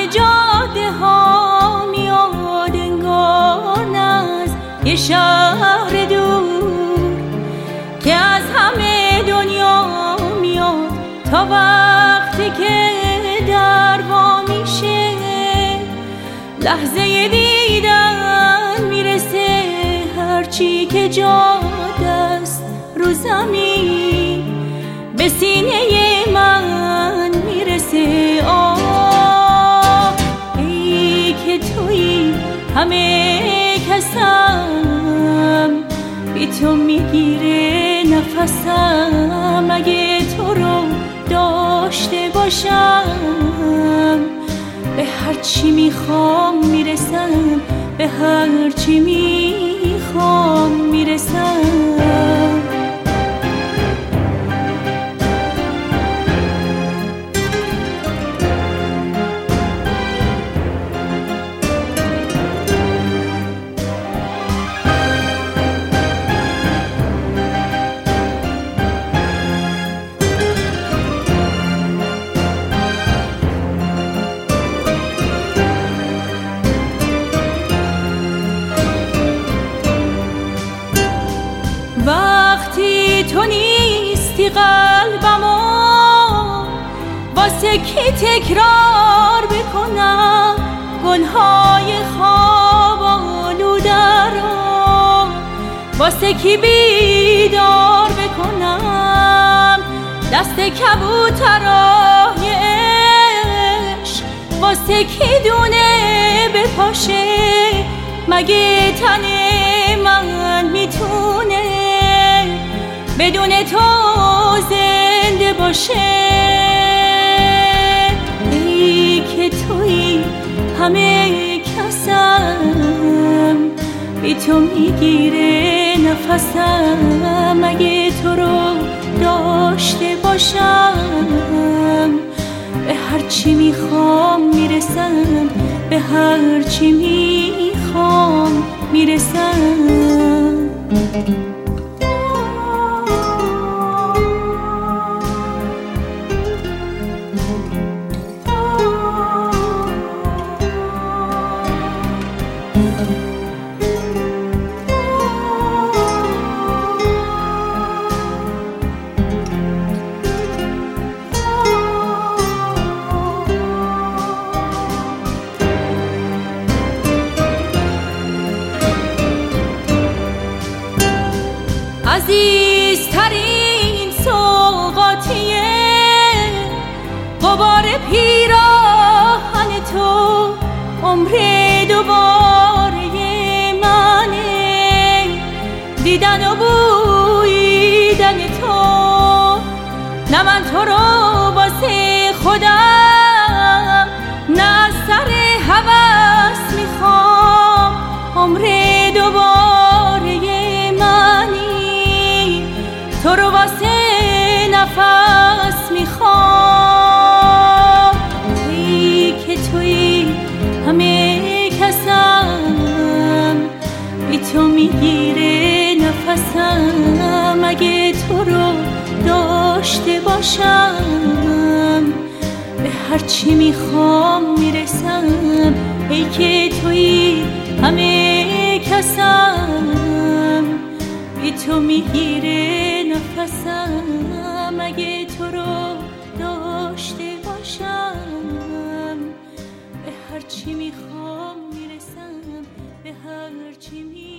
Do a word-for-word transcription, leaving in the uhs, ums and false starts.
جاده ها میاد انگار از یه شهر دور که از همه دنیا میاد تا وقتی که در وا میشه لحظه دیدن میرسه هرچی که جاده است رو زمین به سینه من میرسه. آه ای که تویی همه کسم بی تو میگیره نفسم اگه تو رو داشته باشم به هرچی میخوام میرسم به هرچی میخوام میرسم. وقتی تو نیستی قلبمو واسه کی تکرار بکنم گلهای خواب آلوده رو واسه کی بیدار بکنم دست کبوترای عشق واسه کی دونه بپاشه مگه تن من میتونه بدون تو زنده باشه. ای که تویی همه کسم بی تو میگیره نفسم اگه تو رو داشته باشم به هرچی میخوام میرسم به هرچی میخوام میرسم. عزیزترین سوغاتیه غبار پیراهن تو عمر دوباره منه دیدن و بویدن تو نه من تو رو واسه خودم نه از سر هوس میخوام عمر دوباره تو رو واسه نفس میخوام. ای که تویی همه کسم بی تو میگیره نفسم اگه تو رو داشته باشم به هرچی میخوام میرسم. ای که تویی همه کسم بی تو میگیره نفسم اگه تو رو داشته باشم به هرچی میخوام میرسم به هرچی میخوام.